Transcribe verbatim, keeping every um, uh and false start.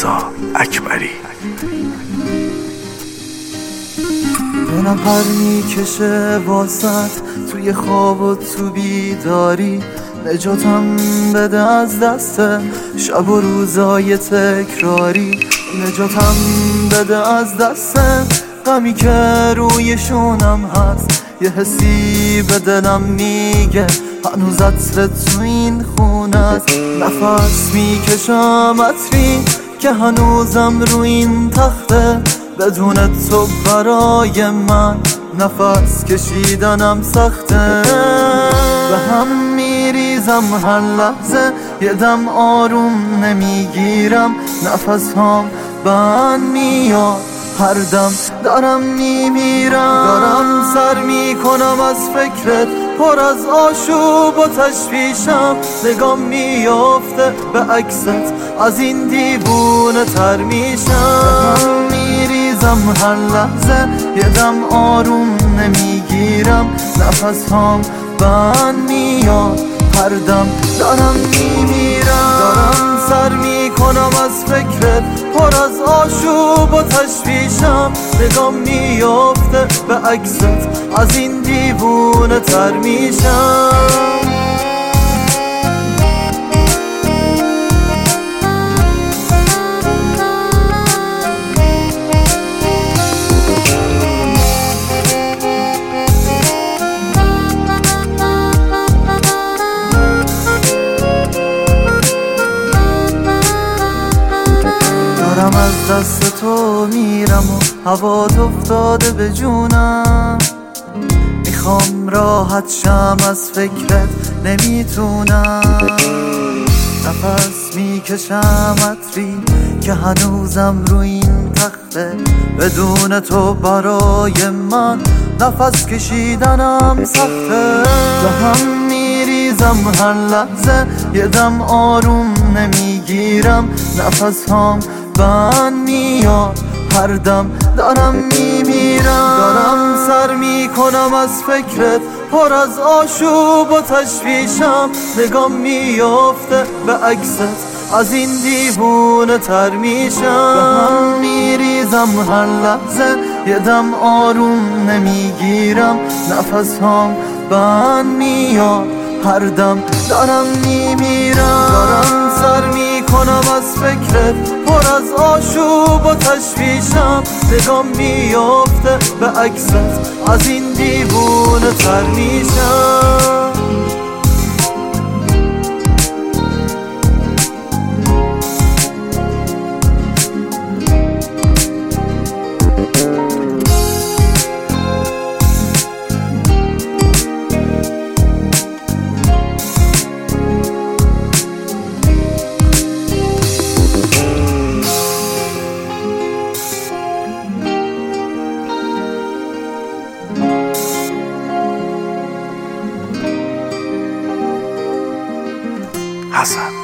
رضا اکبری. دلم پر میکشه واسط توی خواب و تو بیداری، نجاتم بده از دست شب و روزای تکراری، نجاتم بده از دست غمی که روی شونم هست. یه حسی به دلم میگه هنوز عطر تو این خونت، نفس میکشم عطری که هنوزم رو این تخته، بدون تو برای من نفس کشیدنم سخته. به هم میریزم هر لحظه، یه دم آروم نمیگیرم، نفس هم بند میاد، هر دم دارم میمیرم. دارم سر میکنم از فکرت، پر از آشوب و تشویشم، نگام میافته به عکست، از این دیوونه تر میشم. میریزم هر لحظه، یه دم آروم نمیگیرم، نفس هم بند میاد، هر دم دارم میمیرم. دارم سر میکنم از فکرت، پر از آشوب و تشویشم، نگام میافته به عکست، از این دیوونه تر میشم. دارم از دست تو میرم و هوات افتاده به جونم، میخوام راحت شم از فکرت نمیتونم، نفس میکشم عطری که هنوزم رو این تخته، بدون تو برای من نفس کشیدنم سخته. به هم میریزم هر لحظه، یه دم آروم نمیگیرم، نفس هم بند میاد، هر دم دارم میمیرم. دارم سر میکنم از فکرت، پر از آشوب و تشویشم، نگام میافته به عکست، از این دیوونه تر میشم. به هم میریزم هر لحظه، یه دم آروم نمیگیرم، نفس هم بند میاد، هر دم دارم میمیرم. دارم سر میکنم از فکرت، پر از آشوب و تشویشم، نگام میافته به عکست، از این دیوونه تر میشم. حسن